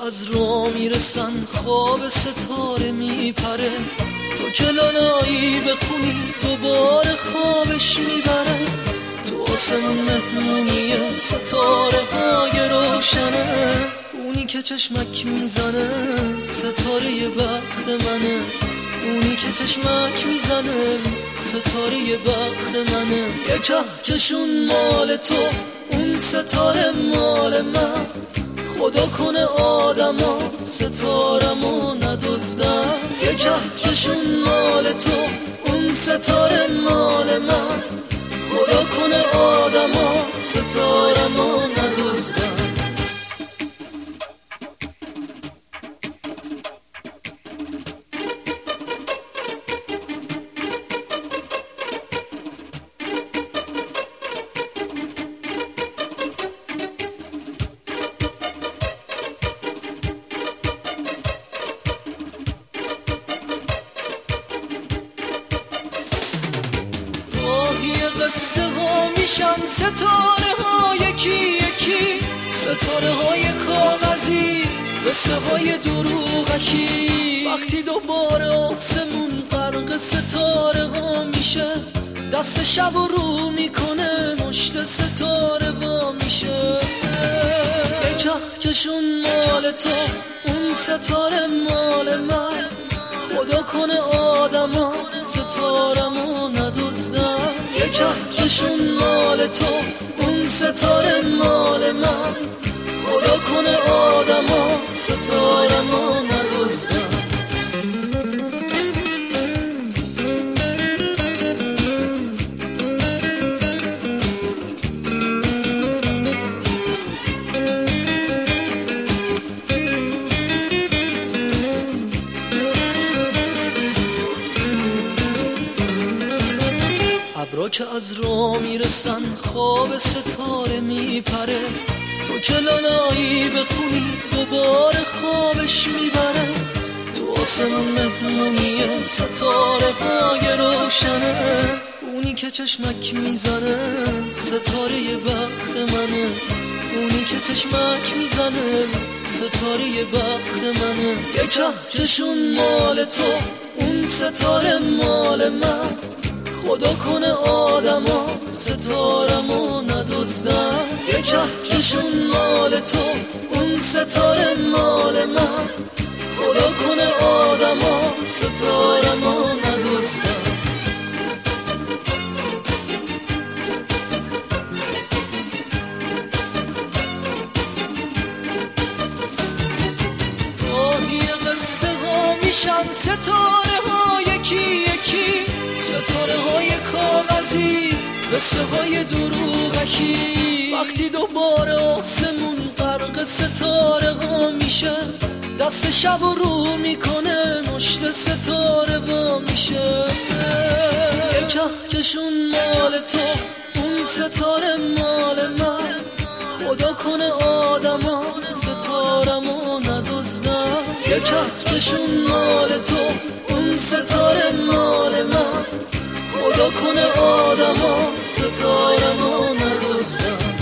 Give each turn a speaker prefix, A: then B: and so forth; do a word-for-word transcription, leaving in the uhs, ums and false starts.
A: از راه میرسن خواب ستاره میپره، تو که لالایی بخونی دوباره خوابش میبره. تو آسمون مهمونی ستاره های روشنه، اونی که چشمک میزنه ستاره بخت منه، اونی که چشمک میزنه ستاره بخت منه. یه کهکشون مال تو اون ستاره مال من، خدا کنه آدما ستارمو ندزدن. یه کهکشون مال تو اون ستاره مال من، خدا کنه آدما ستارمو ندزدن. قصه ها میشن ستاره ها یکی یکی، ستاره های کاغذی، قصه های دروغکی. وقتی دوباره آسمون غرق ستاره ها میشه، دست شب و رو میکنه مشت ستاره وا میشه. یک کهکشون مال تو اون ستاره مال من، خدا کنه آدما ستارمو ندزدن. یک کهکشون مال تو اون ستاره مال من، خدا کنه آدما ستارمو ندزدن. ابرا که از راه میرسن خواب ستاره میپره، تو که لالایی بخونی دوباره خوابش میبره. تو آسمون مهمونی ستاره های روشنه، اونی که چشمک میزنه ستاره بخت منه، اونی که چشمک میزنه ستاره بخت منه. یک کهکشون مال تو اون ستاره مال من، خدا کنه آدما ستارمو ندزدن. یک کهکشون مال تو اون ستاره مال من، خدا کنه آدما ستارمو ندزدن. گاهی قصه ها میشن ستاره ها یکی یکی، ستاره های کاغذی، قصه های دروغکی. وقتی دوباره آسمون غرق ستاره ها میشه، دست شب و رو میکنه مشت ستاره وا میشه. یک کهکشون مال تو اون ستاره مال من، خدا کنه آدما ستارمو ندزدن. یک کهکشون مال تو اون ستاره مال من، خدا کنه آدما ستارمو ندزدن.